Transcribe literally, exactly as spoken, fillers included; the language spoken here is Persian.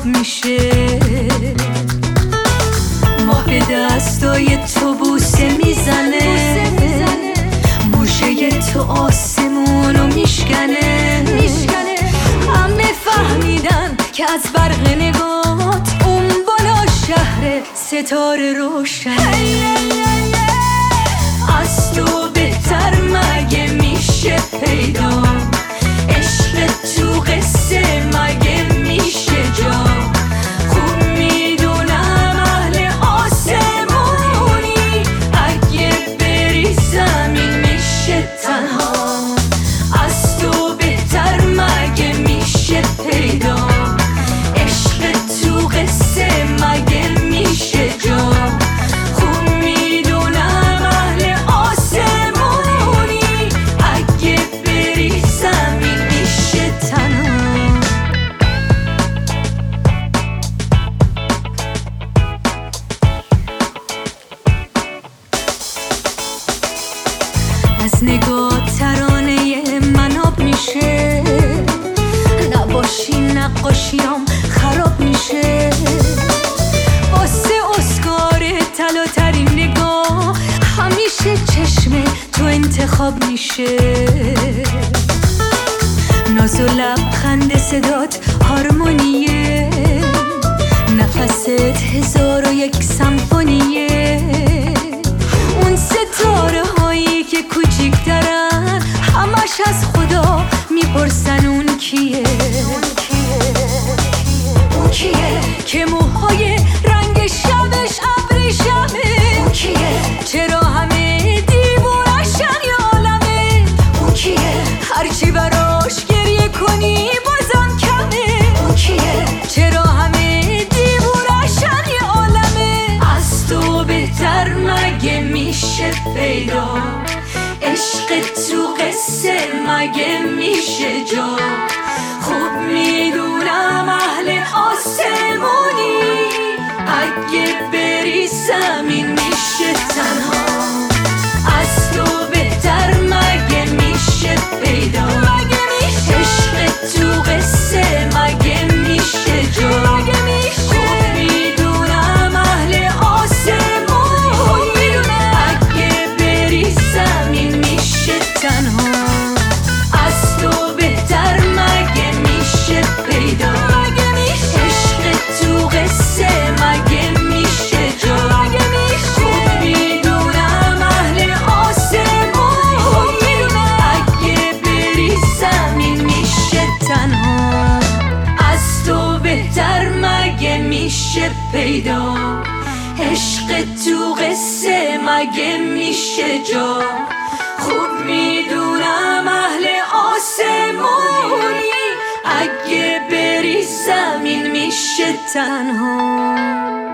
میشه. ماه به دستای تو بوسه میزنه، موشه تو آسمونو میشکنه. همه فهمیدن که از برق نگات اون بالا شهر ستاره روشنه. از تو بهتر مگه میشه پیدا، عشق تو قصه مگه میشه جا. خوب میدونم اهل آسمونی، اگه بری زمین میشه تنها. از تو بهتر مگه میشه پیدا، عشق تو قصه مگه میشه جا. خوب میدونم اهل آسمونی، اگه بری زمین میشه تنها. از نگاه ترانه من آب میشه، نباشی نقاشیام خراب میشه. واسه اسکار طلا ترین نگاه همیشه چشم تو انتخاب میشه. ناز و لبخند صدات هارمونیه، نفست هزار و یک سمفونیه. اون ستاره هایی که کوچیکترن همش از خدا میپرسن اون کیه. اون کیه که موهای رنگ شبش ابریشمه. اون کیه چرا همه دیوونشن یا عالمه. اون کیه هرچی براش گریه کنی بازم کمه. اون کیه چرا همه دیوونشن یا عالمه. از تو بهتر مگه میشه پیدا، عشق تو قصه مگه میشه جا. خوب میدونم اهل آسمونی، اگه بری زمین میشه تنها. از تو بهتر مگه میشه پیدا، عشق تو قصه مگه میشه جا. خوب میدونم اهل آسمونی، اگه بری زمین میشه تنها. از تو بهتر مگه میشه پیدا، عشق تو قصه مگه میشه جا. خوب میدونم اهل آسمونی، اگه بری زمین میشه تنها. از تو بهتر مگه میشه پیدا، عشق تو قصه مگه میشه جا. خوب میدونم اهل آسمونی، اگه بری زمین میشه تنها.